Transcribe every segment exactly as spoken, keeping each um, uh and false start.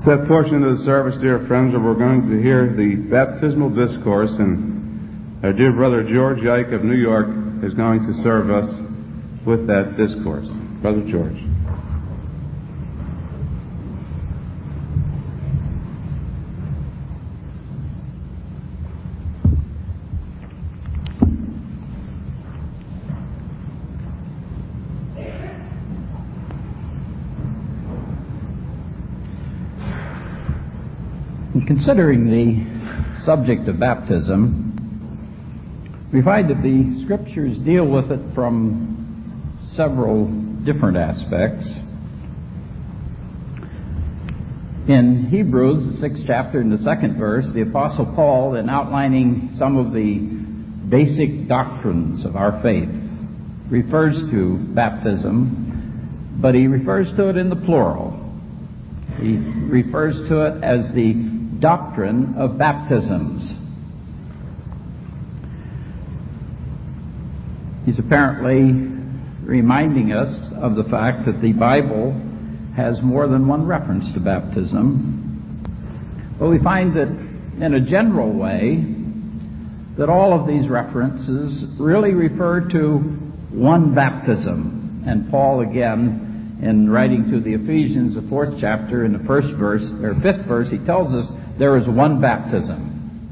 That portion of the service, dear friends, where we're going to hear the baptismal discourse, and our dear brother George Ike of New York is going to serve us with that discourse. Brother George. In considering the subject of baptism, we find that the Scriptures deal with it from several different aspects. In Hebrews, the sixth chapter and the second verse, the Apostle Paul, in outlining some of the basic doctrines of our faith, refers to baptism, but he refers to it in the plural. He refers to it as the doctrine of baptisms. He's apparently reminding us of the fact that the Bible has more than one reference to baptism. But we find that in a general way that all of these references really refer to one baptism. And Paul again, in writing to the Ephesians, the fourth chapter, in the first verse, or fifth verse, he tells us there is one baptism.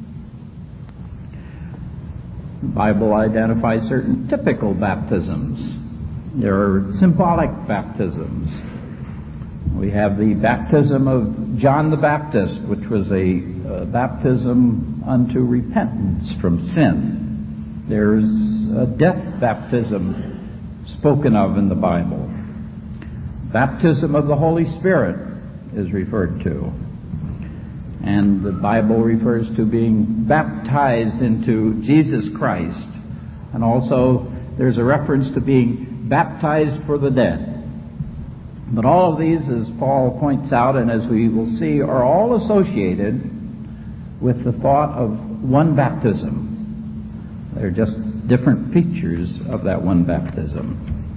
The Bible identifies certain typical baptisms. There are symbolic baptisms. We have the baptism of John the Baptist, which was a uh, baptism unto repentance from sin. There's a death baptism spoken of in the Bible. Baptism of the Holy Spirit is referred to. And the Bible refers to being baptized into Jesus Christ. And also there's a reference to being baptized for the dead. But all of these, as Paul points out, and as we will see, are all associated with the thought of one baptism. They're just different features of that one baptism.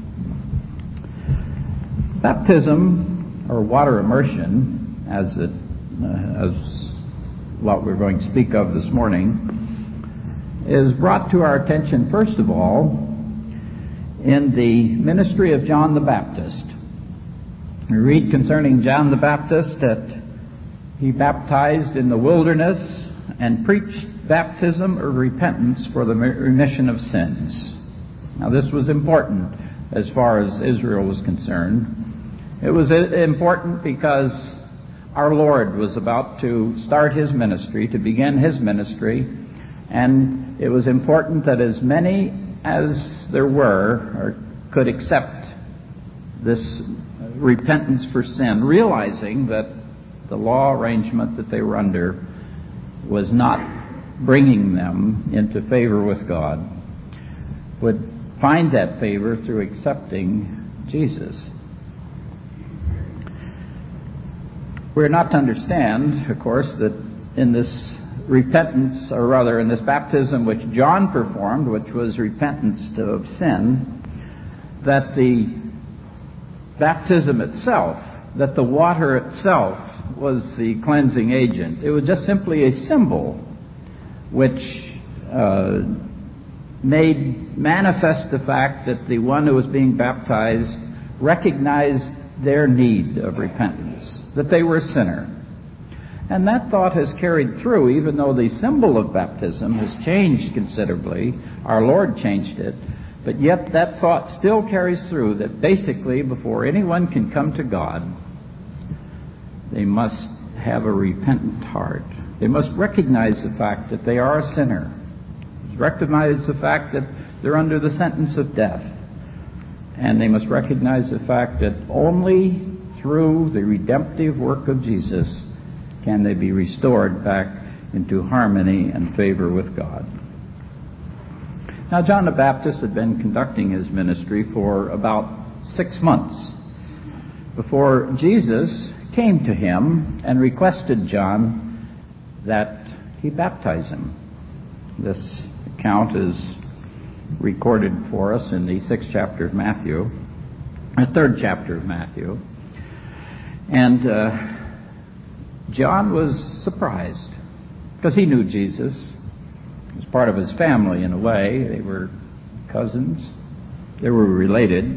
Baptism, or water immersion, as it uh, as what we're going to speak of this morning, is brought to our attention first of all in the ministry of John the Baptist. We read concerning John the Baptist that he baptized in the wilderness and preached baptism of repentance for the remission of sins. Now this was important as far as Israel was concerned. It was important because our Lord was about to start His ministry, to begin His ministry, and it was important that as many as there were or could accept this repentance for sin, realizing that the law arrangement that they were under was not bringing them into favor with God, would find that favor through accepting Jesus. We're not to understand, of course, that in this repentance, or rather in this baptism which John performed, which was repentance of sin, that the baptism itself, that the water itself was the cleansing agent. It was just simply a symbol which uh, made manifest the fact that the one who was being baptized recognized their need of repentance, that they were a sinner. And that thought has carried through, even though the symbol of baptism has changed considerably. Our Lord changed it. But yet that thought still carries through, that basically before anyone can come to God, they must have a repentant heart. They must recognize the fact that they are a sinner. Recognize the fact that they're under the sentence of death. And they must recognize the fact that only through the redemptive work of Jesus can they be restored back into harmony and favor with God. Now, John the Baptist had been conducting his ministry for about six months before Jesus came to him and requested John that he baptize him. This account is recorded for us in the sixth chapter of Matthew, the third chapter of Matthew. And uh, John was surprised because he knew Jesus. He was part of his family in a way. They were cousins. They were related.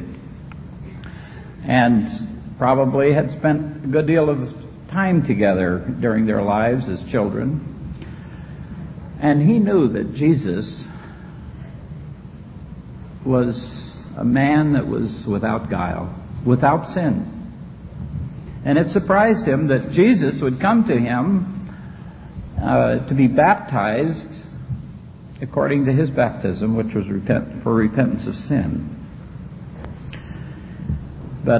And probably had spent a good deal of time together during their lives as children. And he knew that Jesus was a man that was without guile, without sin. And it surprised him that Jesus would come to him uh, to be baptized according to his baptism, which was repent- for repentance of sin. But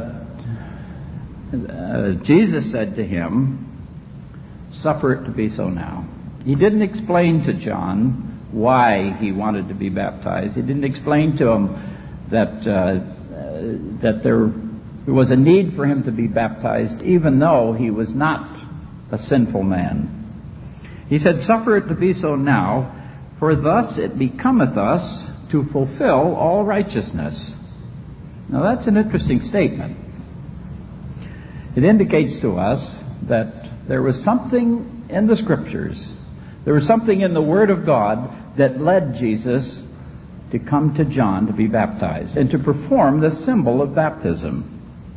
uh, Jesus said to him, "Suffer it to be so now." He didn't explain to John why he wanted to be baptized. He didn't explain to him that uh, uh, that there was a need for him to be baptized, even though he was not a sinful man. He said, "Suffer it to be so now, for thus it becometh us to fulfill all righteousness." Now that's an interesting statement. It indicates to us that there was something in the Scriptures, there was something in the Word of God that led Jesus to come to John to be baptized and to perform the symbol of baptism.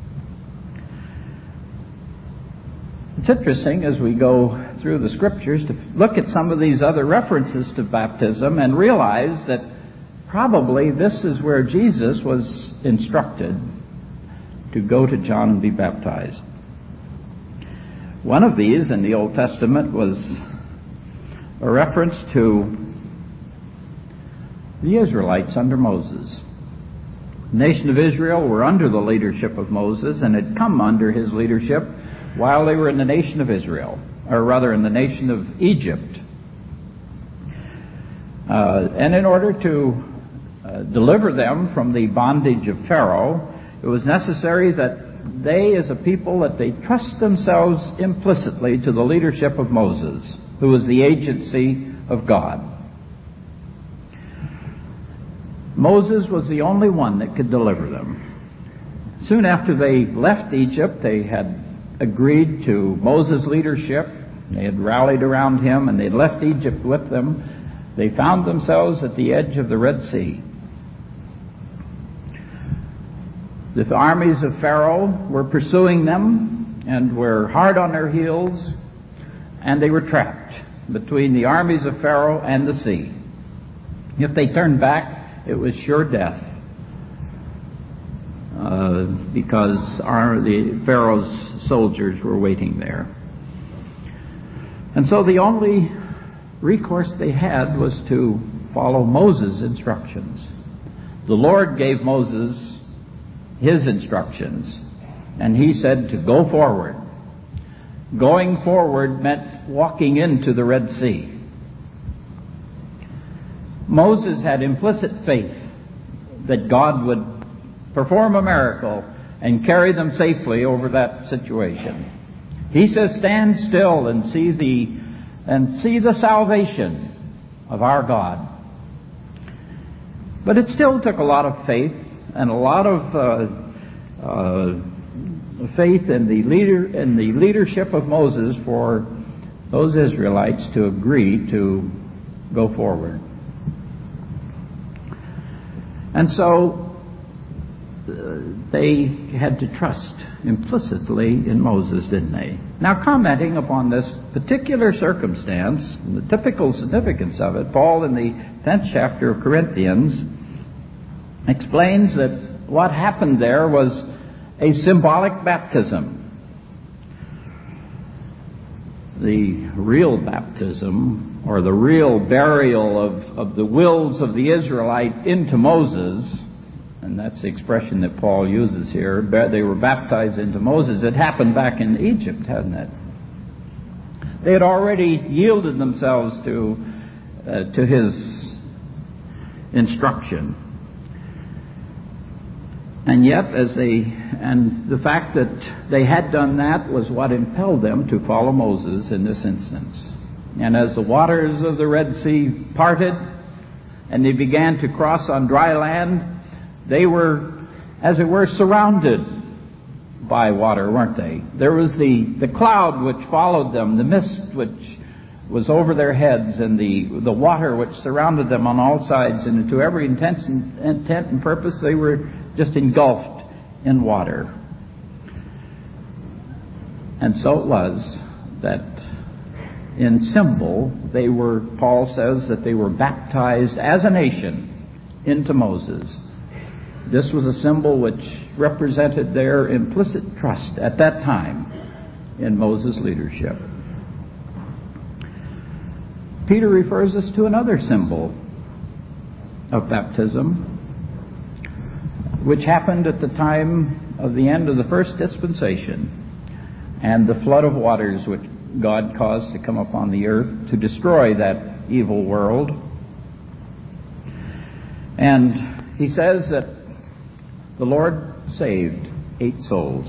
It's interesting as we go through the Scriptures to look at some of these other references to baptism and realize that probably this is where Jesus was instructed to go to John and be baptized. One of these in the Old Testament was a reference to the Israelites under Moses. The nation of Israel were under the leadership of Moses and had come under his leadership while they were in the nation of Israel, or rather in the nation of Egypt. Uh, and in order to uh, deliver them from the bondage of Pharaoh, it was necessary that they, as a people, that they trust themselves implicitly to the leadership of Moses, who was the agency of God. Moses was the only one that could deliver them. Soon after they left Egypt, they had agreed to Moses' leadership. They had rallied around him, and they left Egypt with them. They found themselves at the edge of the Red Sea. The armies of Pharaoh were pursuing them and were hard on their heels, and they were trapped between the armies of Pharaoh and the sea. If they turned back, it was sure death, uh, because our, the Pharaoh's soldiers were waiting there. And so the only recourse they had was to follow Moses' instructions. The Lord gave Moses his instructions, and he said to go forward. Going forward meant walking into the Red Sea. Moses had implicit faith that God would perform a miracle and carry them safely over that situation. He says, "Stand still and see the and see the salvation of our God." But it still took a lot of faith and a lot of uh, uh, faith in the leader in the leadership of Moses for those Israelites to agree to go forward. And so uh, they had to trust implicitly in Moses, didn't they? Now, commenting upon this particular circumstance and the typical significance of it, Paul in the tenth chapter of Corinthians explains that what happened there was a symbolic baptism. The real baptism, or the real burial of, of the wills of the Israelite into Moses, and that's the expression that Paul uses here, they were baptized into Moses. It happened back in Egypt, hadn't it? They had already yielded themselves to, uh, to his instruction. And yet, as they, and the fact that they had done that was what impelled them to follow Moses in this instance. And as the waters of the Red Sea parted and they began to cross on dry land, they were, as it were, surrounded by water, weren't they? There was the, the cloud which followed them, the mist which was over their heads, and the, the water which surrounded them on all sides, and to every intent and, intent and purpose they were just engulfed in water. And so it was that in symbol they were, Paul says, that they were baptized as a nation into Moses. This was a symbol which represented their implicit trust at that time in Moses' leadership. Peter refers us to another symbol of baptism, which happened at the time of the end of the first dispensation and the flood of waters which God caused to come upon the earth to destroy that evil world. And he says that the Lord saved eight souls.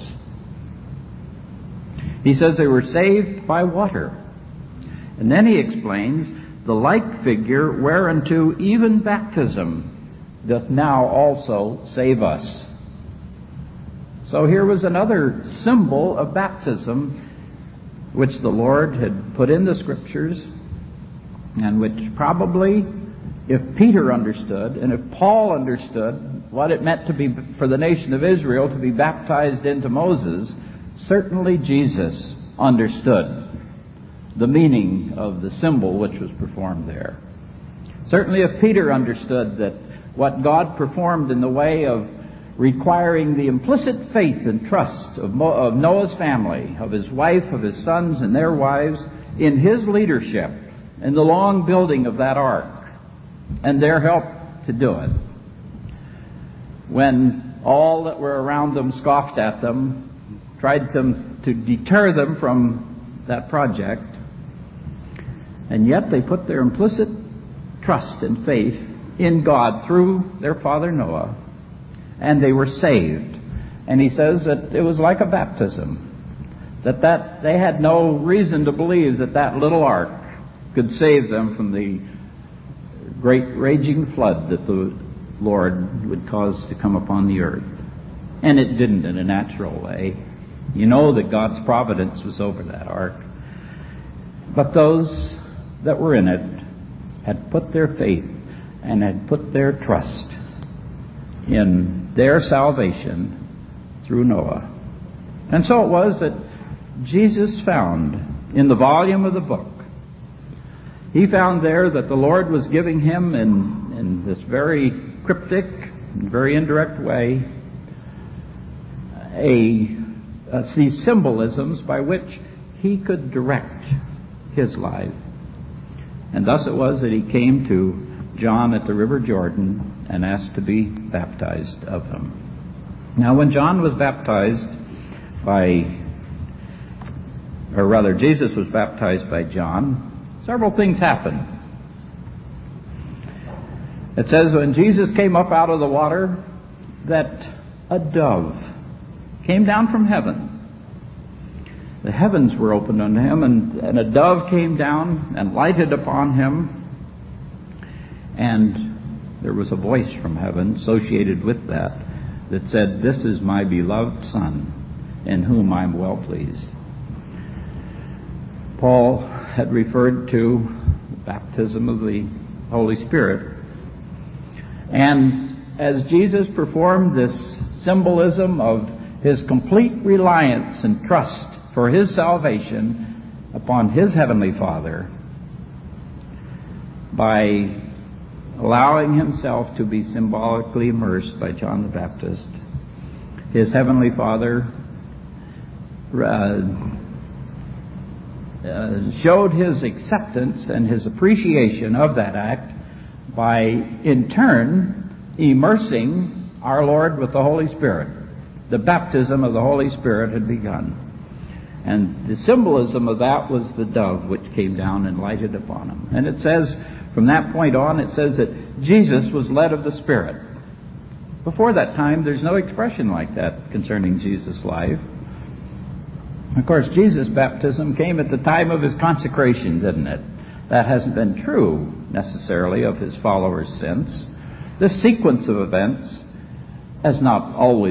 He says they were saved by water. And then he explains, the like figure whereunto even baptism doth now also save us. So here was another symbol of baptism which the Lord had put in the Scriptures, and which probably, if Peter understood, and if Paul understood what it meant to be for the nation of Israel to be baptized into Moses, certainly Jesus understood the meaning of the symbol which was performed there. Certainly if Peter understood that what God performed in the way of requiring the implicit faith and trust of, Mo- of Noah's family, of his wife, of his sons and their wives, in his leadership, in the long building of that ark, and their help to do it, when all that were around them scoffed at them, tried them to deter them from that project, and yet they put their implicit trust and faith in God through their father Noah, and they were saved. And he says that it was like a baptism, that, that they had no reason to believe that that little ark could save them from the great raging flood that the Lord would cause to come upon the earth. And it didn't in a natural way. You know that God's providence was over that ark. But those that were in it had put their faith and had put their trust in their salvation through Noah. And so it was that Jesus found in the volume of the book, he found there that the Lord was giving him in, in this very cryptic and very indirect way a, a these symbolisms by which he could direct his life. And thus it was that he came to John at the River Jordan and asked to be baptized of him. Now when John was baptized by, or rather Jesus was baptized by John, several things happened. It says when Jesus came up out of the water that a dove came down from heaven. The heavens were opened unto him, and, and a dove came down and lighted upon him. And there was a voice from heaven associated with that that said, "This is my beloved Son, in whom I am well pleased." Paul had referred to the baptism of the Holy Spirit. And as Jesus performed this symbolism of his complete reliance and trust for his salvation upon his Heavenly Father, by allowing himself to be symbolically immersed by John the Baptist, his Heavenly Father uh, uh, showed his acceptance and his appreciation of that act by, in turn, immersing our Lord with the Holy Spirit. The baptism of the Holy Spirit had begun. And the symbolism of that was the dove which came down and lighted upon him. And it says, from that point on, it says that Jesus was led of the Spirit. Before that time, there's no expression like that concerning Jesus' life. Of course, Jesus' baptism came at the time of his consecration, didn't it? That hasn't been true, necessarily, of his followers since. This sequence of events has not always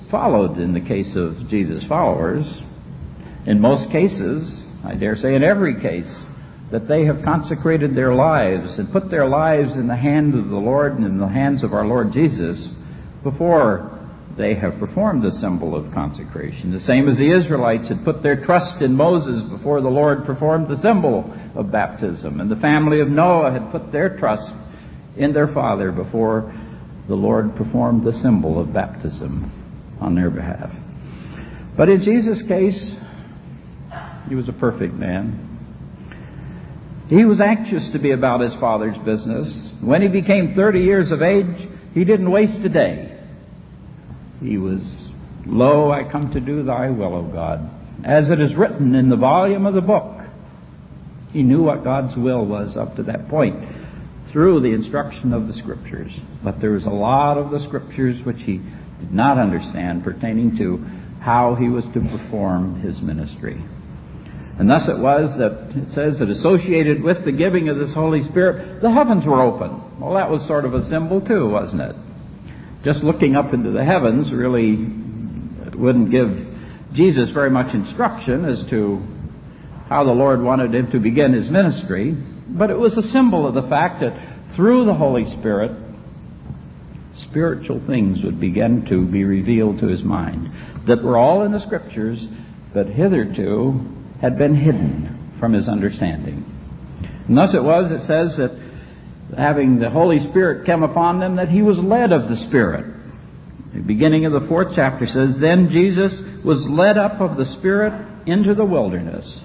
followed in the case of Jesus' followers. In most cases, I dare say in every case, that they have consecrated their lives and put their lives in the hand of the Lord and in the hands of our Lord Jesus before they have performed the symbol of consecration. The same as the Israelites had put their trust in Moses before the Lord performed the symbol of baptism. And the family of Noah had put their trust in their father before the Lord performed the symbol of baptism on their behalf. But in Jesus' case, he was a perfect man. He was anxious to be about his Father's business. When he became thirty years of age, he didn't waste a day. He was, "Lo, I come to do thy will, O God." As it is written in the volume of the book, he knew what God's will was up to that point through the instruction of the Scriptures. But there was a lot of the Scriptures which he did not understand pertaining to how he was to perform his ministry. And thus it was that it says that associated with the giving of this Holy Spirit, the heavens were open. Well, that was sort of a symbol too, wasn't it? Just looking up into the heavens really wouldn't give Jesus very much instruction as to how the Lord wanted him to begin his ministry. But it was a symbol of the fact that through the Holy Spirit, spiritual things would begin to be revealed to his mind that were all in the Scriptures, but hitherto had been hidden from his understanding. And thus it was, it says that having the Holy Spirit come upon them, that he was led of the Spirit. The beginning of the fourth chapter says, "Then Jesus was led up of the Spirit into the wilderness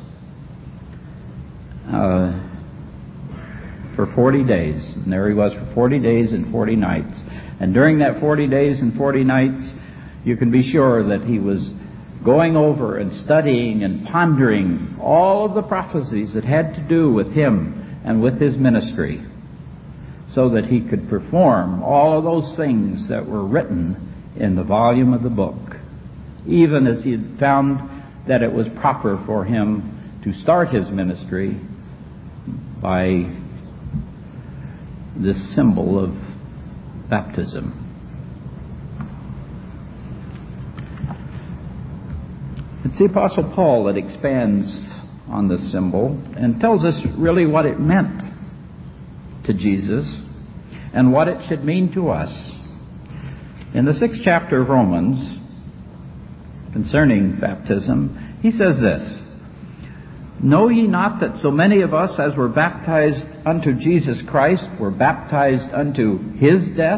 uh, for forty days." And there he was for forty days and forty nights. And during that forty days and forty nights, you can be sure that he was going over and studying and pondering all of the prophecies that had to do with him and with his ministry, so that he could perform all of those things that were written in the volume of the book, even as he had found that it was proper for him to start his ministry by this symbol of baptism. It's the Apostle Paul that expands on this symbol and tells us really what it meant to Jesus and what it should mean to us. In the sixth chapter of Romans, concerning baptism, he says this, "Know ye not that so many of us as were baptized unto Jesus Christ were baptized unto his death?"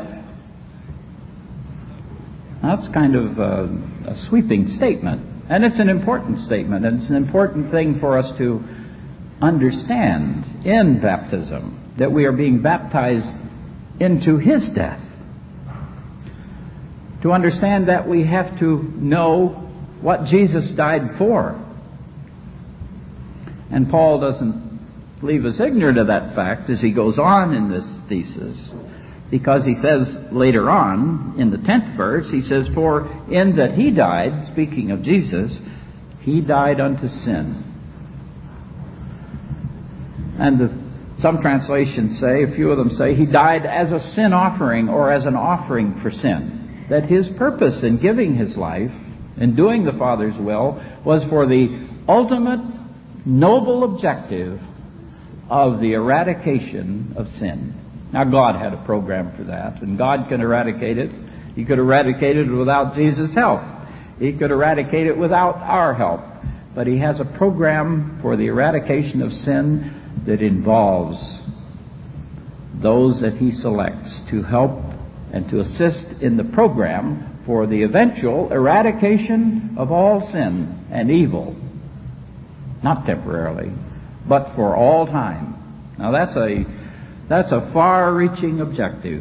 That's kind of a, a sweeping statement. And it's an important statement, and it's an important thing for us to understand in baptism, that we are being baptized into his death. To understand that, we have to know what Jesus died for. And Paul doesn't leave us ignorant of that fact as he goes on in this thesis, because he says later on, in the tenth verse, he says, "For in that he died," speaking of Jesus, "he died unto sin." And the, some translations say, a few of them say, he died as a sin offering or as an offering for sin. That his purpose in giving his life and doing the Father's will was for the ultimate noble objective of the eradication of sin. Now, God had a program for that, and God can eradicate it. He could eradicate it without Jesus' help. He could eradicate it without our help. But he has a program for the eradication of sin that involves those that he selects to help and to assist in the program for the eventual eradication of all sin and evil. Not temporarily, but for all time. Now, that's a That's a far-reaching objective.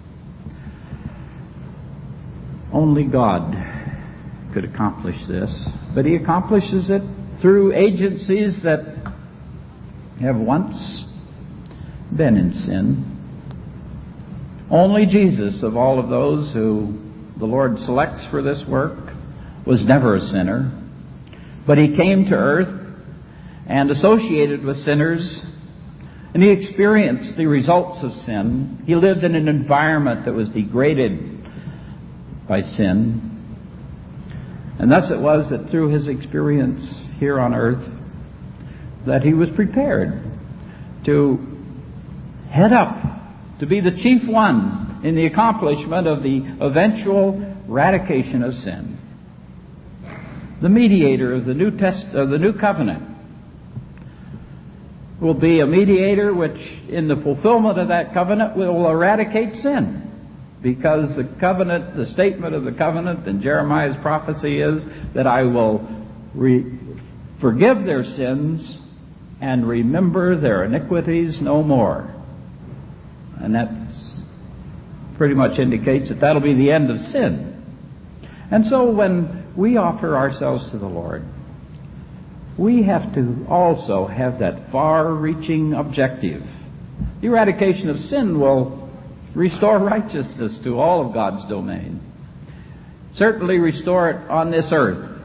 Only God could accomplish this, but he accomplishes it through agencies that have once been in sin. Only Jesus, of all of those who the Lord selects for this work, was never a sinner, but he came to earth and associated with sinners, and he experienced the results of sin. He lived in an environment that was degraded by sin. And thus it was that through his experience here on earth, that he was prepared to head up, to be the chief one in the accomplishment of the eventual eradication of sin. The mediator of the New Test of the New Covenant will be a mediator which, in the fulfillment of that covenant, will eradicate sin. Because the covenant, the statement of the covenant in Jeremiah's prophecy is that I will re- forgive their sins and remember their iniquities no more. And that pretty much indicates that that'll be the end of sin. And so when we offer ourselves to the Lord, we have to also have that far-reaching objective. The eradication of sin will restore righteousness to all of God's domain. Certainly restore it on this earth.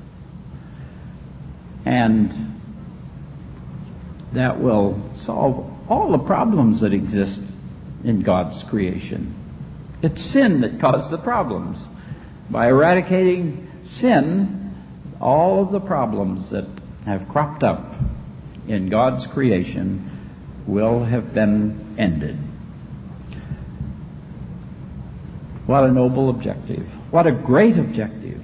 And that will solve all the problems that exist in God's creation. It's sin that caused the problems. By eradicating sin, all of the problems that have cropped up in God's creation will have been ended. What a noble objective. What a great objective.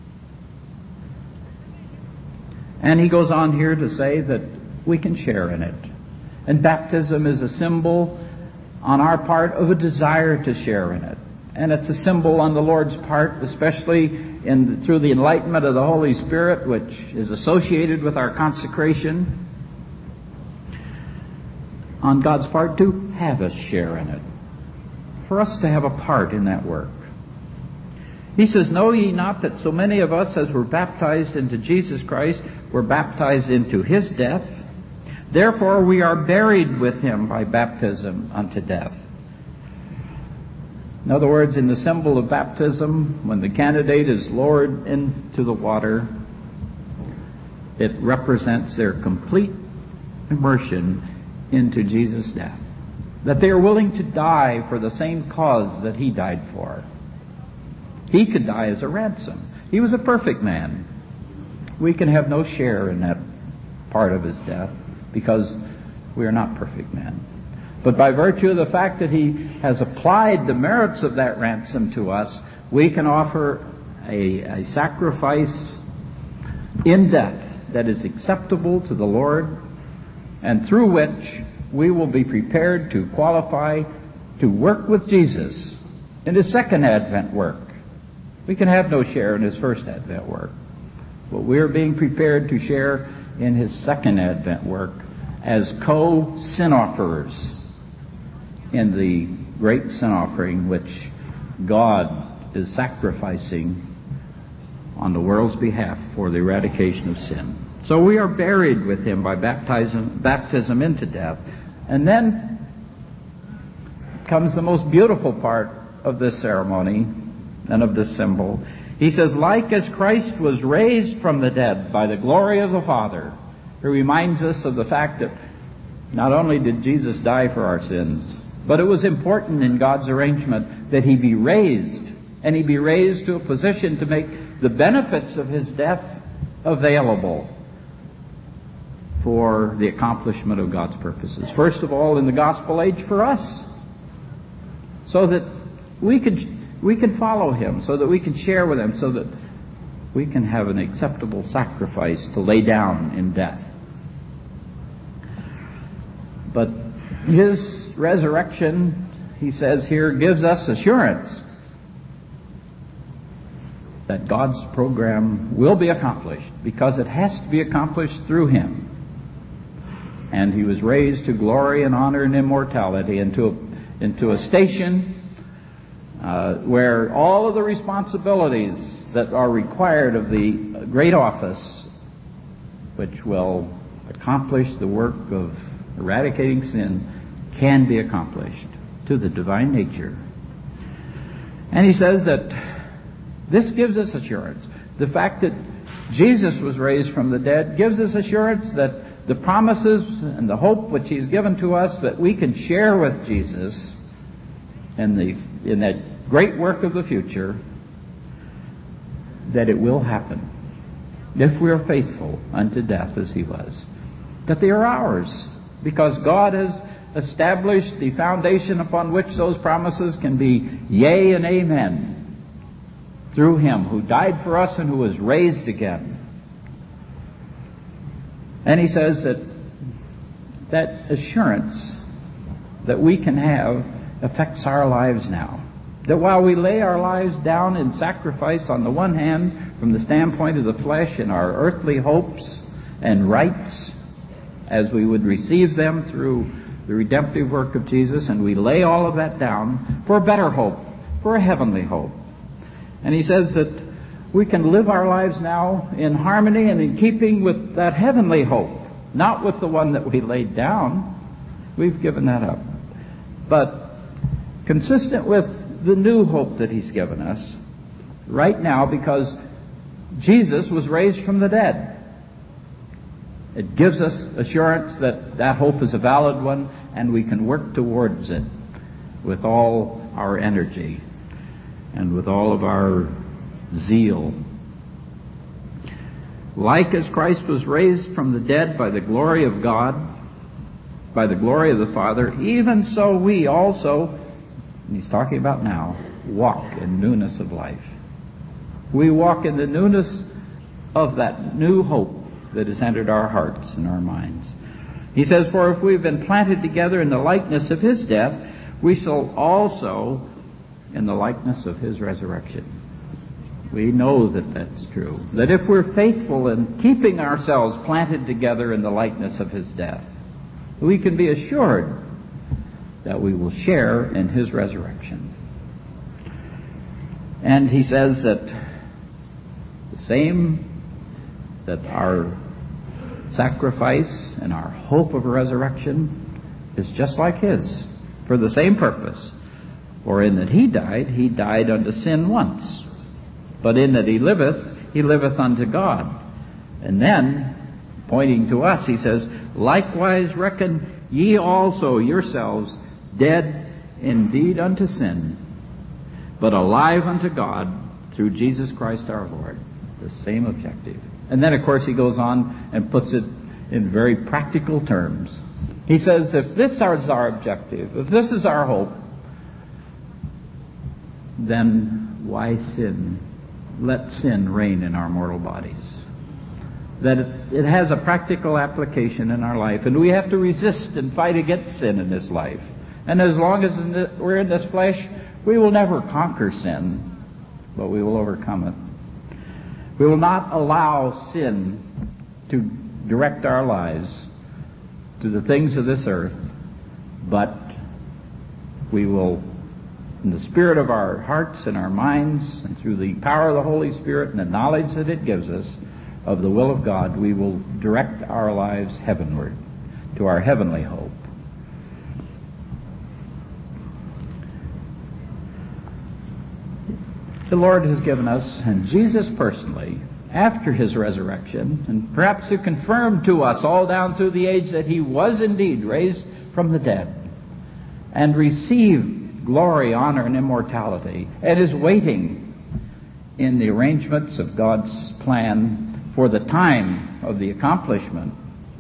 And he goes on here to say that we can share in it. And baptism is a symbol on our part of a desire to share in it. And it's a symbol on the Lord's part, especially in, through the enlightenment of the Holy Spirit, which is associated with our consecration, on God's part to have us share in it, for us to have a part in that work. He says, know ye not that so many of us as were baptized into Jesus Christ were baptized into his death? Therefore we are buried with him by baptism unto death. In other words, in the symbol of baptism, when the candidate is lowered into the water, it represents their complete immersion into Jesus' death. That they are willing to die for the same cause that he died for. He could die as a ransom. He was a perfect man. We can have no share in that part of his death because we are not perfect men. But by virtue of the fact that he has applied the merits of that ransom to us, we can offer a, a sacrifice in death that is acceptable to the Lord, and through which we will be prepared to qualify to work with Jesus in his second Advent work. We can have no share in his first Advent work, but we are being prepared to share in his second Advent work as co-sin offerers in the great sin offering which God is sacrificing on the world's behalf for the eradication of sin. So we are buried with him by baptism, baptism into death. And then comes the most beautiful part of this ceremony and of this symbol. He says, like as Christ was raised from the dead by the glory of the Father. He reminds us of the fact that not only did Jesus die for our sins, but it was important in God's arrangement that he be raised, and he be raised to a position to make the benefits of his death available for the accomplishment of God's purposes. First of all, in the gospel age for us, so that we could we can follow him, so that we can share with him, so that we can have an acceptable sacrifice to lay down in death. But his resurrection, he says here, gives us assurance that God's program will be accomplished, because it has to be accomplished through him. And he was raised to glory and honor and immortality, into a, into a station uh, where all of the responsibilities that are required of the great office, which will accomplish the work of eradicating sin, can be accomplished to the divine nature. And he says that this gives us assurance. The fact that Jesus was raised from the dead gives us assurance that the promises and the hope which he's given to us, that we can share with Jesus in the in that great work of the future, that it will happen, if we are faithful unto death as he was, that they are ours, because God has established the foundation upon which those promises can be yea and amen, through him who died for us and who was raised again. And he says that that assurance that we can have affects our lives now. That while we lay our lives down in sacrifice on the one hand from the standpoint of the flesh and our earthly hopes and rights as we would receive them through the redemptive work of Jesus, and we lay all of that down for a better hope, for a heavenly hope. And he says that we can live our lives now in harmony and in keeping with that heavenly hope, not with the one that we laid down. We've given that up. But consistent with the new hope that he's given us right now, because Jesus was raised from the dead. It gives us assurance that that hope is a valid one, and we can work towards it with all our energy and with all of our zeal. Like as Christ was raised from the dead by the glory of God, by the glory of the Father, even so we also, and he's talking about now, walk in newness of life. We walk in the newness of that new hope that has entered our hearts and our minds. He says, for if we've been planted together in the likeness of his death, we shall also in the likeness of his resurrection. We know that that's true. That if we're faithful in keeping ourselves planted together in the likeness of his death, we can be assured that we will share in his resurrection. And he says that the same, that our sacrifice and our hope of resurrection is just like his, for the same purpose. For in that he died, he died unto sin once. But in that he liveth, he liveth unto God. And then, pointing to us, he says, likewise reckon ye also yourselves dead indeed unto sin, but alive unto God through Jesus Christ our Lord. The same objective. And then, of course, he goes on and puts it in very practical terms. He says, if this is our objective, if this is our hope, then why sin? Let sin reign in our mortal bodies. That it, it has a practical application in our life, and we have to resist and fight against sin in this life. And as long as in the, we're in this flesh, we will never conquer sin, but we will overcome it. We will not allow sin to direct our lives to the things of this earth, but we will, in the spirit of our hearts and our minds, and through the power of the Holy Spirit and the knowledge that it gives us of the will of God, we will direct our lives heavenward, to our heavenly hope. The Lord has given us, and Jesus personally, after his resurrection, and perhaps to confirm to us all down through the age that he was indeed raised from the dead, and received glory, honor, and immortality, and is waiting in the arrangements of God's plan for the time of the accomplishment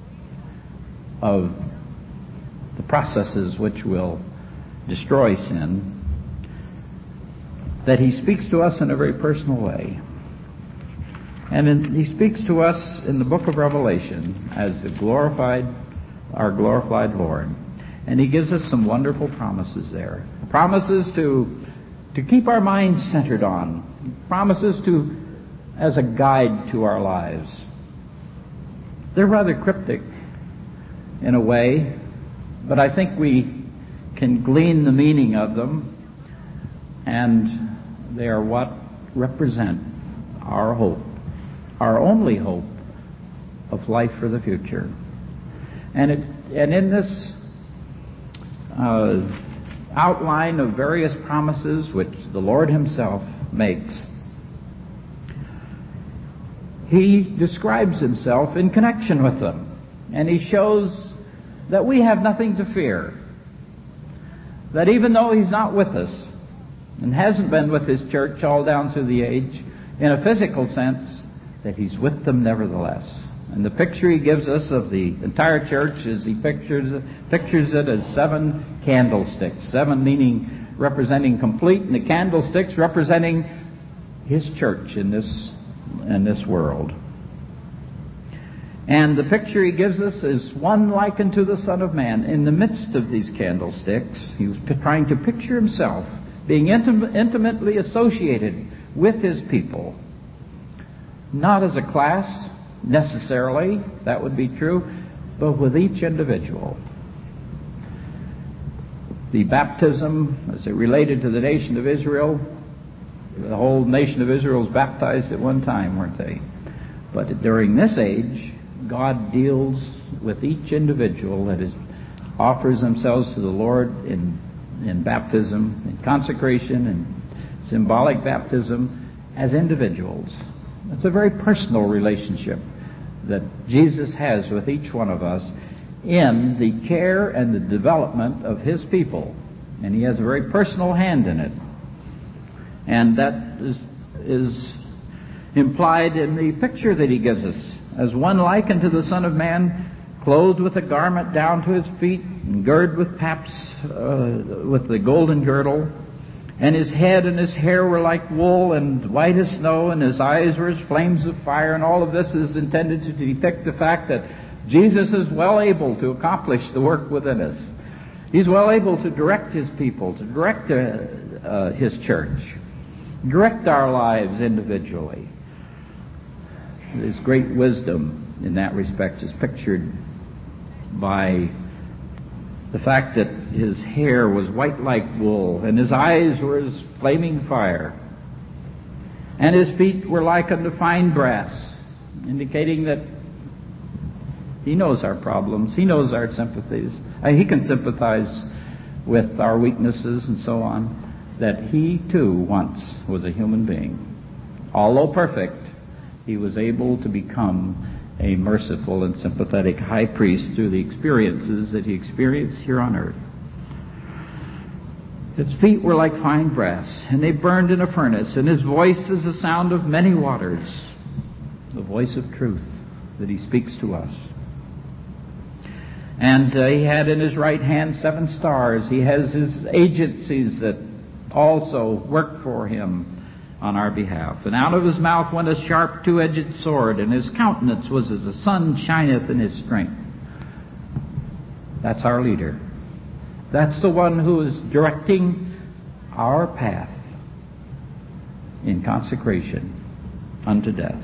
of the processes which will destroy sin, that he speaks to us in a very personal way. And in, he speaks to us in the book of Revelation as the glorified, our glorified Lord. And he gives us some wonderful promises there. Promises to, to keep our minds centered on. Promises to, as a guide to our lives. They're rather cryptic in a way, but I think we can glean the meaning of them, and they are what represent our hope, our only hope of life for the future. And it, and in this uh, outline of various promises which the Lord himself makes, he describes himself in connection with them. And he shows that we have nothing to fear. That even though he's not with us, and hasn't been with his church all down through the age, in a physical sense, that he's with them nevertheless. And the picture he gives us of the entire church is he pictures, pictures it as seven candlesticks, seven meaning representing complete, and the candlesticks representing his church in this, in this world. And the picture he gives us is one likened to the Son of Man. In the midst of these candlesticks, he was p- trying to picture himself being intim- intimately associated with his people. Not as a class, necessarily, that would be true, but with each individual. The baptism, as it related to the nation of Israel, the whole nation of Israel was baptized at one time, weren't they? But during this age, God deals with each individual that is, offers themselves to the Lord in, in baptism, in consecration, and symbolic baptism as individuals. It's a very personal relationship that Jesus has with each one of us in the care and the development of His people. And He has a very personal hand in it. And that is, is implied in the picture that He gives us. As one likened to the Son of Man, clothed with a garment down to His feet, and girded with paps, uh, with the golden girdle, and His head and His hair were like wool and white as snow, and His eyes were as flames of fire. And all of this is intended to depict the fact that Jesus is well able to accomplish the work within us. He's well able to direct His people, to direct uh, uh, His church, direct our lives individually. His great wisdom in that respect is pictured by the fact that His hair was white like wool, and His eyes were as flaming fire, and His feet were like unto fine brass, indicating that He knows our problems, He knows our sympathies, and He can sympathize with our weaknesses and so on, that He too once was a human being. Although perfect, He was able to become a merciful and sympathetic high priest through the experiences that He experienced here on earth. His feet were like fine brass, and they burned in a furnace, and His voice is the sound of many waters, the voice of truth that He speaks to us. And uh, He had in His right hand seven stars. He has His agencies that also work for Him on our behalf. And out of His mouth went a sharp two-edged sword, and His countenance was as the sun shineth in His strength. That's our leader. That's the one who is directing our path in consecration unto death.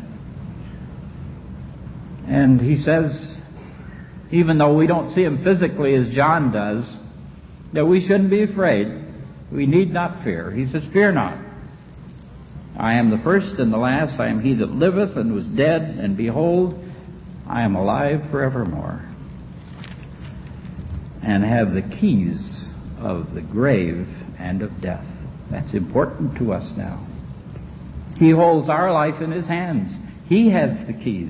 And He says, even though we don't see Him physically as John does, that we shouldn't be afraid. We need not fear. He says, fear not. I am the first and the last. I am He that liveth and was dead, and behold, I am alive forevermore, and have the keys of the grave and of death. That's important to us now. He holds our life in His hands. He has the keys.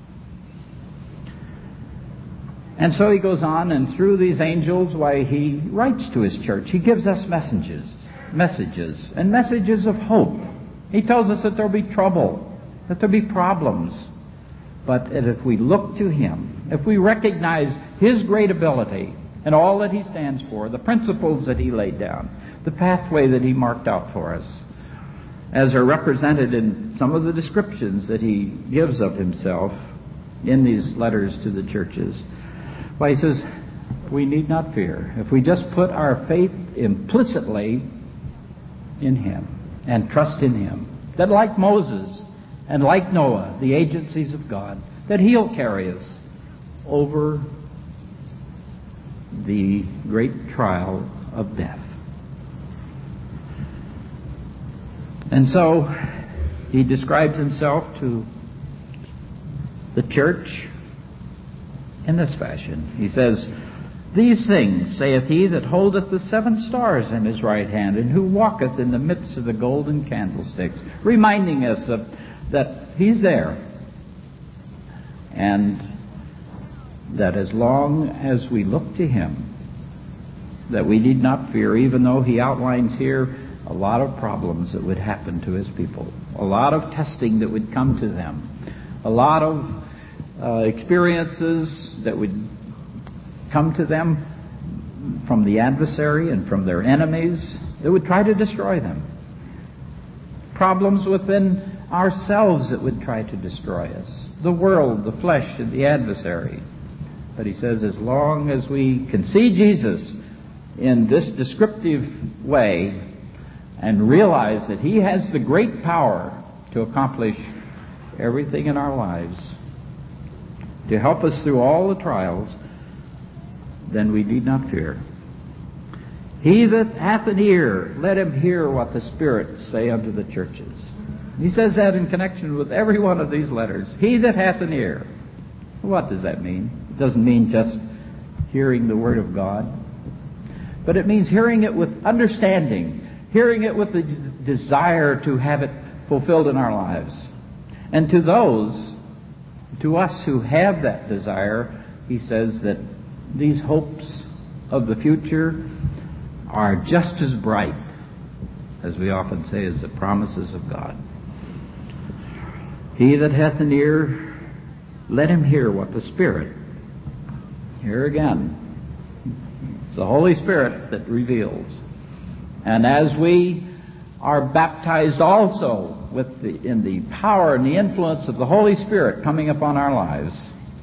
And so He goes on, and through these angels, why, He writes to His church. He gives us messages, messages, and messages of hope. He tells us that there will be trouble, that there will be problems. But that if we look to Him, if we recognize His great ability and all that He stands for, the principles that He laid down, the pathway that He marked out for us, as are represented in some of the descriptions that He gives of Himself in these letters to the churches, why, He says, we need not fear. If we just put our faith implicitly in Him, and trust in Him, that like Moses and like Noah, the agencies of God, that He'll carry us over the great trial of death. And so He describes Himself to the church in this fashion. He says, these things saith He that holdeth the seven stars in His right hand, and who walketh in the midst of the golden candlesticks, reminding us of that He's there, and that as long as we look to Him, that we need not fear, even though He outlines here a lot of problems that would happen to his people, a lot of testing that would come to them, a lot of uh, experiences that would come to them from the adversary and from their enemies that would try to destroy them. Problems within ourselves that would try to destroy us. The world, the flesh, and the adversary. But he says as long as we can see Jesus in this descriptive way and realize that he has the great power to accomplish everything in our lives, to help us through all the trials, then we need not fear. He that hath an ear, let him hear what the Spirit say unto the churches. He says that in connection with every one of these letters. He that hath an ear. What does that mean? It doesn't mean just hearing the Word of God, but it means hearing it with understanding, hearing it with the desire to have it fulfilled in our lives. And to those, to us who have that desire, he says that these hopes of the future are just as bright, as we often say, as the promises of God. He that hath an ear, let him hear what the Spirit. Here again, it's the Holy Spirit that reveals. And as we are baptized also with the, in the power and the influence of the Holy Spirit coming upon our lives,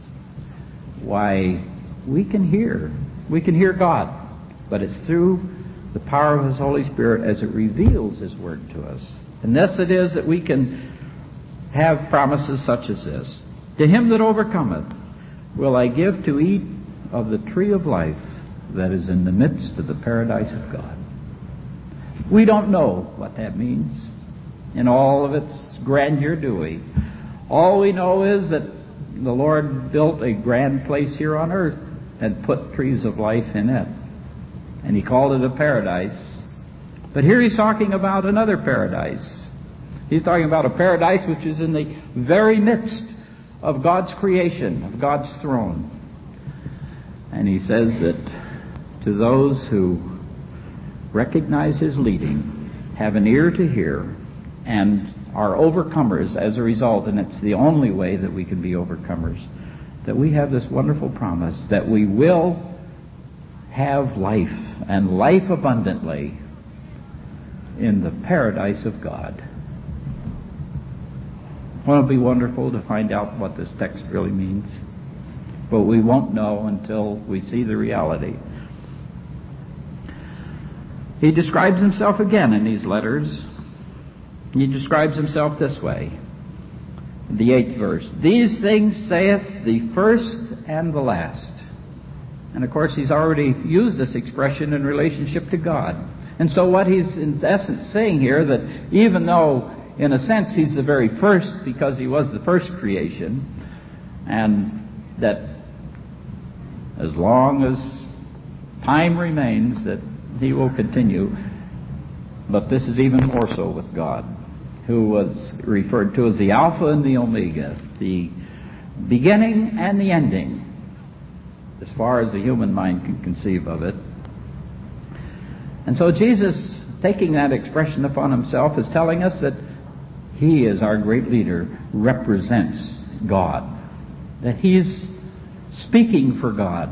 why, we can hear. We can hear God. But it's through the power of His Holy Spirit as it reveals His Word to us. And thus it is that we can have promises such as this. To him that overcometh will I give to eat of the tree of life that is in the midst of the paradise of God. We don't know what that means in all of its grandeur, do we? All we know is that the Lord built a grand place here on earth and put trees of life in it. And He called it a paradise. But here He's talking about another paradise. He's talking about a paradise which is in the very midst of God's creation, of God's throne. And He says that to those who recognize His leading, have an ear to hear, and are overcomers as a result, and it's the only way that we can be overcomers, that we have this wonderful promise that we will have life, and life abundantly, in the paradise of God. Won't it be wonderful to find out what this text really means? But we won't know until we see the reality. He describes Himself again in these letters. He describes Himself this way. The eighth verse. These things saith the first and the last. And of course He's already used this expression in relationship to God. And so what He's in essence saying here, that even though in a sense He's the very first because He was the first creation, and that as long as time remains that He will continue, but this is even more so with God, who was referred to as the Alpha and the Omega, the beginning and the ending, as far as the human mind can conceive of it. And so Jesus, taking that expression upon Himself, is telling us that He, as our great leader, represents God, that He's speaking for God.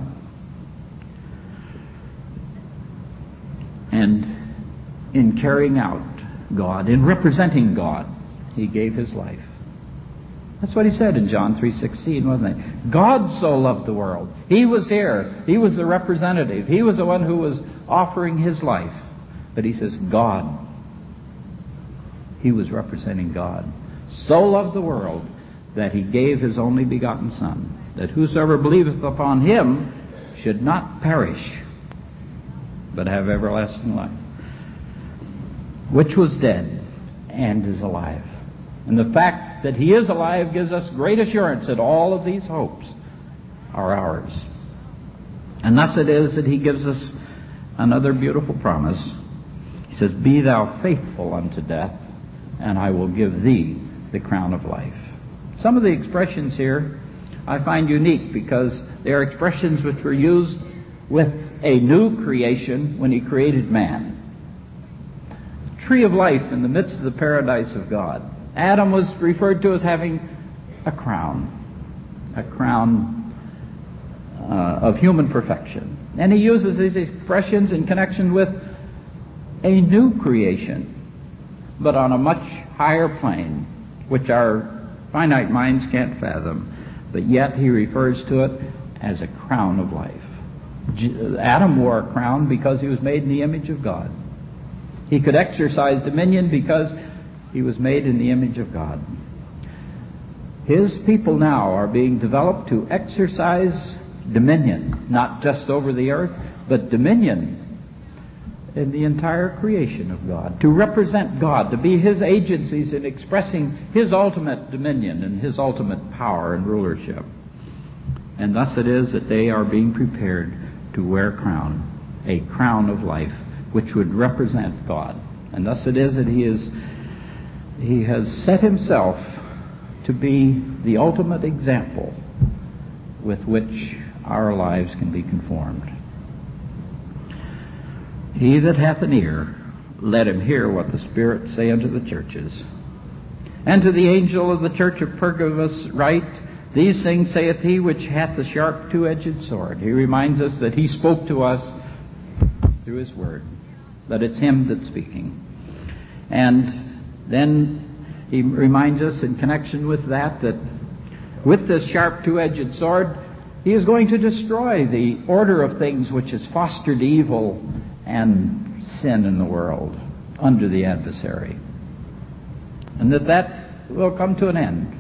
And in carrying out God, in representing God, He gave His life. That's what He said in John three sixteen, wasn't it? God so loved the world. He was here. He was the representative. He was the one who was offering His life. But He says, God. He was representing God. So loved the world that He gave His only begotten Son, that whosoever believeth upon Him should not perish, but have everlasting life, which was dead and is alive. And the fact that He is alive gives us great assurance that all of these hopes are ours. And thus it is that He gives us another beautiful promise. He says, Be thou faithful unto death, and I will give thee the crown of life. Some of the expressions here I find unique because they are expressions which were used with a new creation when He created man. tree of life in the midst of the paradise of God. Adam was referred to as having a crown, a crown uh, of human perfection. And he uses these expressions in connection with a new creation, but on a much higher plane, which our finite minds can't fathom. But yet he refers to it as a crown of life. Adam wore a crown because he was made in the image of God. He could exercise dominion because he was made in the image of God. His people now are being developed to exercise dominion, not just over the earth, but dominion in the entire creation of God, to represent God, to be His agencies in expressing His ultimate dominion and His ultimate power and rulership. And thus it is that they are being prepared to wear a crown, a crown of life, which would represent God. And thus it is that He is, He has set Himself to be the ultimate example with which our lives can be conformed. He that hath an ear, let him hear what the Spirit saith unto the churches. And to the angel of the church of Pergamos write, these things saith he which hath the sharp two-edged sword. He reminds us that he spoke to us through his word, that it's him that's speaking. And then he reminds us in connection with that, that with this sharp two-edged sword, he is going to destroy the order of things which has fostered evil and sin in the world under the adversary. And that that will come to an end.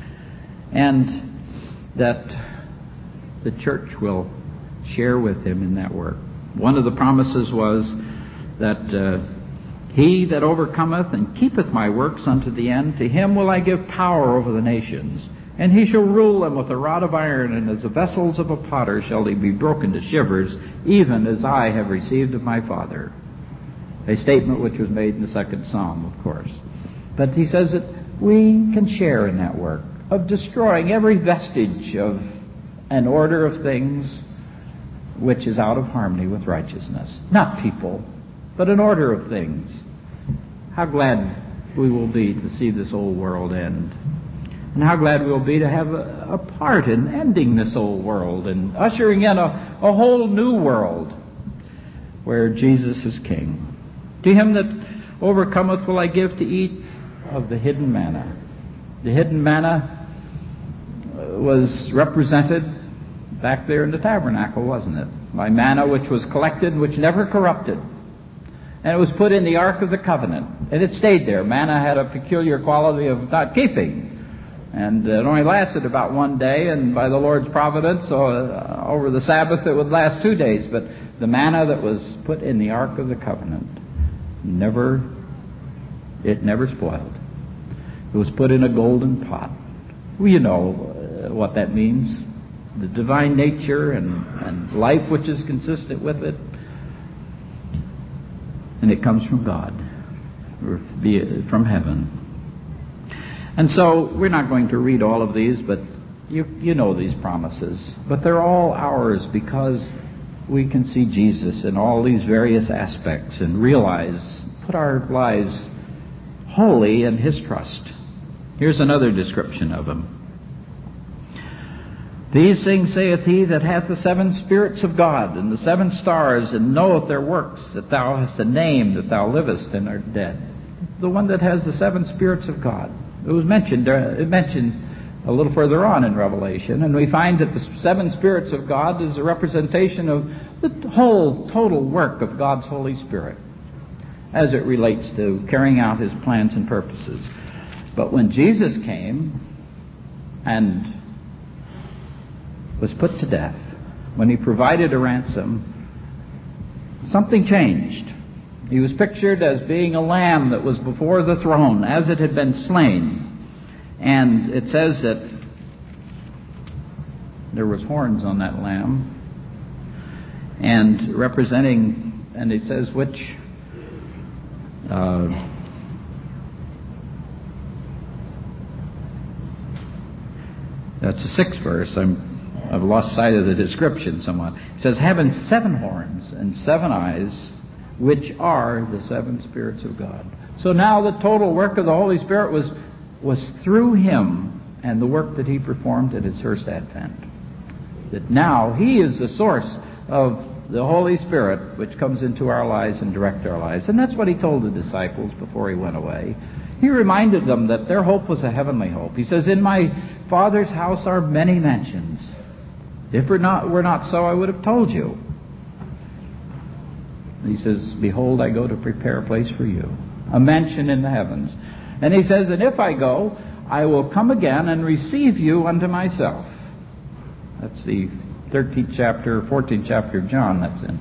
And that the church will share with him in that work. One of the promises was that uh, he that overcometh and keepeth my works unto the end, to him will I give power over the nations. And he shall rule them with a rod of iron, and as the vessels of a potter shall they be broken to shivers, even as I have received of my Father. A statement which was made in the second Psalm, of course. But he says that we can share in that work of destroying every vestige of an order of things which is out of harmony with righteousness. Not people, but an order of things. How glad we will be to see this old world end. And how glad we will be to have a, a part in ending this old world and ushering in a, a whole new world where Jesus is King. To him that overcometh will I give to eat of the hidden manna. The hidden manna was represented back there in the tabernacle, wasn't it? By manna which was collected, which never corrupted. And it was put in the Ark of the Covenant. And it stayed there. Manna had a peculiar quality of not keeping. And it only lasted about one day, and by the Lord's providence, so uh, over the Sabbath it would last two days. But the manna that was put in the Ark of the Covenant, never, it never spoiled. It was put in a golden pot. Well, you know uh, what that means. The divine nature and, and life which is consistent with it. And it comes from God, or from heaven. And so we're not going to read all of these, but you, you know these promises. But they're all ours because we can see Jesus in all these various aspects and realize, put our lives wholly in His trust. Here's another description of Him. These things saith he that hath the seven spirits of God and the seven stars, and knoweth their works, that thou hast a name, that thou livest and art dead. The one that has the seven spirits of God. It was mentioned, uh, it mentioned a little further on in Revelation, and we find that the seven spirits of God is a representation of the whole total work of God's Holy Spirit as it relates to carrying out His plans and purposes. But when Jesus came and was put to death, when He provided a ransom, something changed. He was pictured as being a lamb that was before the throne as it had been slain. And it says that there was horns on that lamb, and representing, and it says which, uh, that's the sixth verse. I'm, I've lost sight of the description somewhat. It says, having seven horns and seven eyes, which are the seven spirits of God. So now the total work of the Holy Spirit was, was through him and the work that he performed at his first advent. That now he is the source of the Holy Spirit which comes into our lives and directs our lives. And that's what he told the disciples before he went away. He reminded them that their hope was a heavenly hope. He says, "In my Father's house are many mansions. If it not, were not so, I would have told you." He says, "Behold, I go to prepare a place for you, a mansion in the heavens." And he says, "And if I go, I will come again and receive you unto myself." That's the thirteenth chapter, fourteenth chapter of John that's in.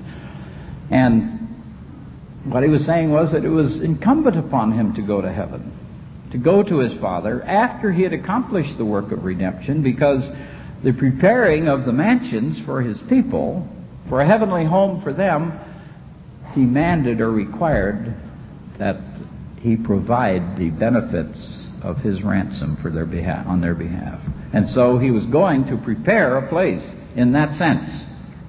And what he was saying was that it was incumbent upon him to go to heaven, to go to his Father after he had accomplished the work of redemption, because the preparing of the mansions for his people, for a heavenly home for them, demanded or required that he provide the benefits of his ransom for their behalf, on their behalf. And so he was going to prepare a place in that sense.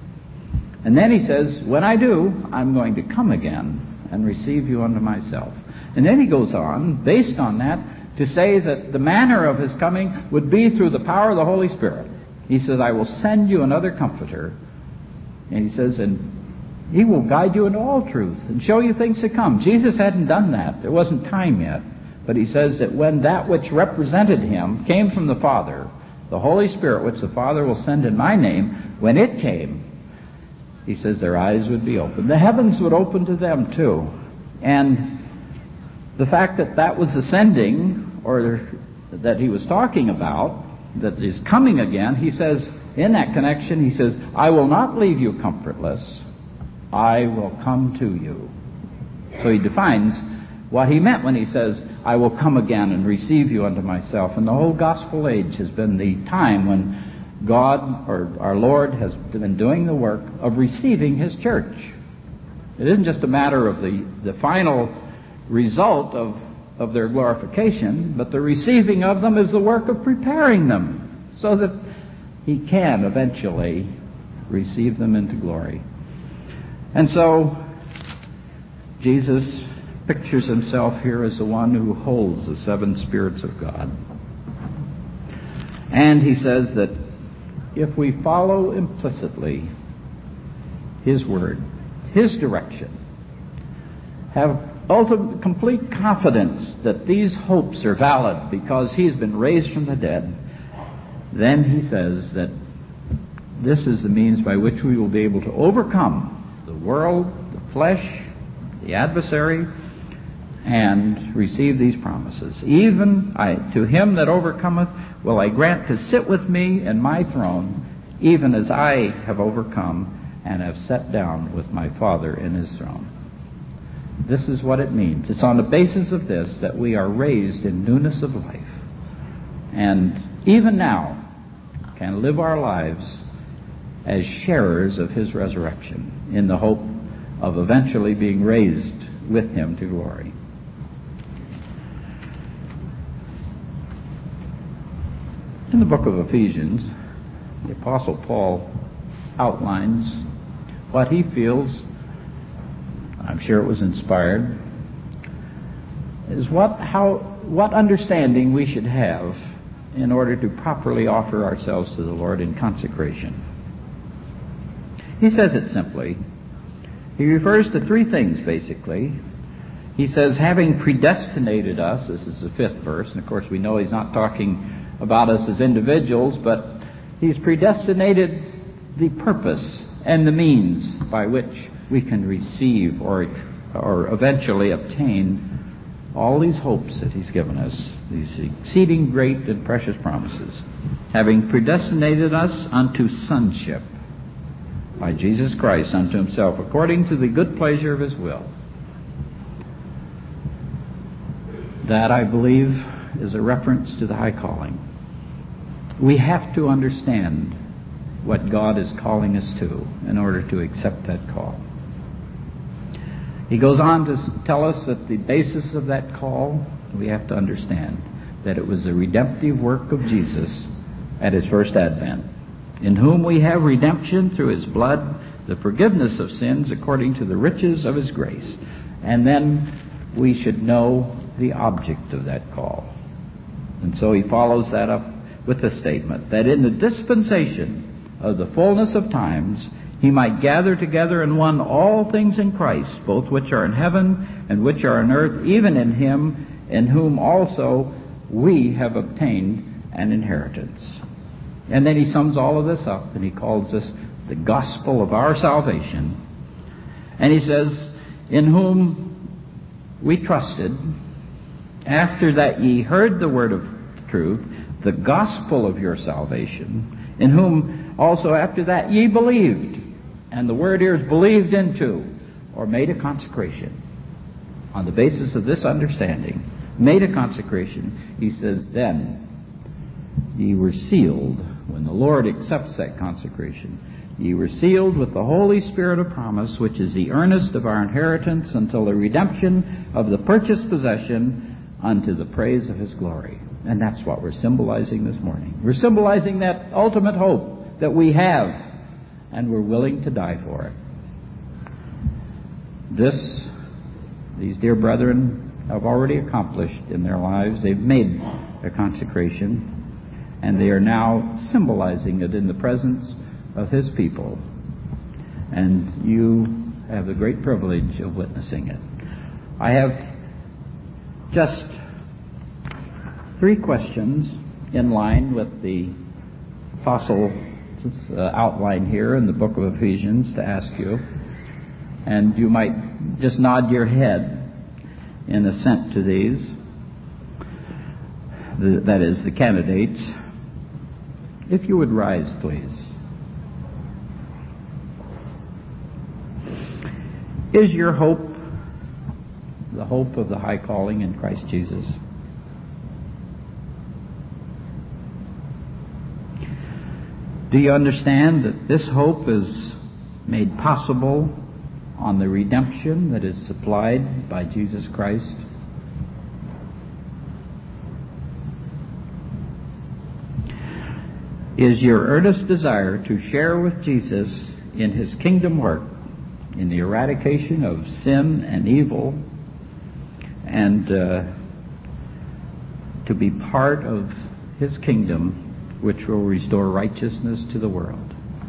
And then he says, "When I do, I'm going to come again and receive you unto myself." And then he goes on, based on that, to say that the manner of his coming would be through the power of the Holy Spirit. He says, "I will send you another comforter." And he says, "And he will guide you into all truth and show you things to come." Jesus hadn't done that. There wasn't time yet. But he says that when that which represented him came from the Father, the Holy Spirit, which the Father will send in my name, when it came, he says their eyes would be opened. The heavens would open to them too. And the fact that that was the sending, or that he was talking about, that is coming again, he says, in that connection, he says, "I will not leave you comfortless. I will come to you." So he defines what he meant when he says, "I will come again and receive you unto myself." And the whole gospel age has been the time when God, or our Lord, has been doing the work of receiving his church. It isn't just a matter of the, the final result of, of their glorification, but the receiving of them is the work of preparing them so that he can eventually receive them into glory. And so Jesus pictures himself here as the one who holds the seven spirits of God. And he says that if we follow implicitly his word, his direction, have ultimate, complete confidence that these hopes are valid because he's been raised from the dead, then he says that this is the means by which we will be able to overcome the world, the flesh, the adversary, and receive these promises. "Even I, to him that overcometh, will I grant to sit with me in my throne, even as I have overcome and have sat down with my Father in his throne." This is what it means. It's on the basis of this that we are raised in newness of life, and even now can live our lives as sharers of his resurrection, in the hope of eventually being raised with him to glory. In the book of Ephesians, the Apostle Paul outlines what he feels, I'm sure it was inspired, is what how what understanding we should have in order to properly offer ourselves to the Lord in consecration. He says it simply. He refers to three things, basically. He says, having predestinated us, this is the fifth verse, and of course we know he's not talking about us as individuals, but he's predestinated the purpose and the means by which we can receive or, or eventually obtain all these hopes that he's given us, these exceeding great and precious promises. Having predestinated us unto sonship by Jesus Christ unto himself, according to the good pleasure of his will. That, I believe, is a reference to the high calling. We have to understand what God is calling us to in order to accept that call. He goes on to tell us that the basis of that call, we have to understand that it was the redemptive work of Jesus at his first advent, in whom we have redemption through his blood, the forgiveness of sins according to the riches of his grace. And then we should know the object of that call. And so he follows that up with the statement that in the dispensation of the fullness of times, he might gather together in one all things in Christ, both which are in heaven and which are on earth, even in him, in whom also we have obtained an inheritance. And then he sums all of this up, and he calls this the gospel of our salvation. And he says, in whom we trusted, after that ye heard the word of truth, the gospel of your salvation, in whom also after that ye believed. And the word here is believed into, or made a consecration. On the basis of this understanding, made a consecration, he says, then ye were sealed. When the Lord accepts that consecration, ye were sealed with the Holy Spirit of promise, which is the earnest of our inheritance until the redemption of the purchased possession unto the praise of his glory. And that's what we're symbolizing this morning. We're symbolizing that ultimate hope that we have, and we're willing to die for it. This, these dear brethren have already accomplished in their lives. They've made a consecration, and they are now symbolizing it in the presence of his people. And you have the great privilege of witnessing it. I have just three questions in line with the apostle uh, outline here in the book of Ephesians to ask you. And you might just nod your head in assent to these. The, that is, the candidates. If you would rise, please. Is your hope the hope of the high calling in Christ Jesus? Do you understand that this hope is made possible on the redemption that is supplied by Jesus Christ? Is your earnest desire to share with Jesus in his kingdom work, in the eradication of sin and evil, and uh, to be part of his kingdom, which will restore righteousness to the world?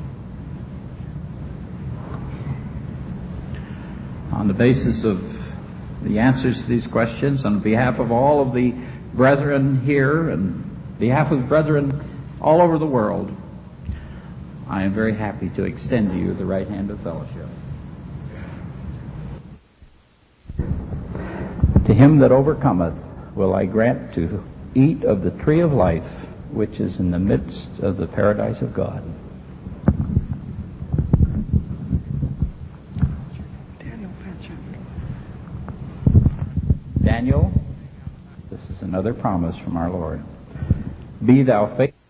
On the basis of the answers to these questions, on behalf of all of the brethren here and behalf of the brethren all over the world, I am very happy to extend to you the right hand of fellowship. To him that overcometh will I grant to eat of the tree of life, which is in the midst of the paradise of God. Daniel, this is another promise from our Lord. Be thou faithful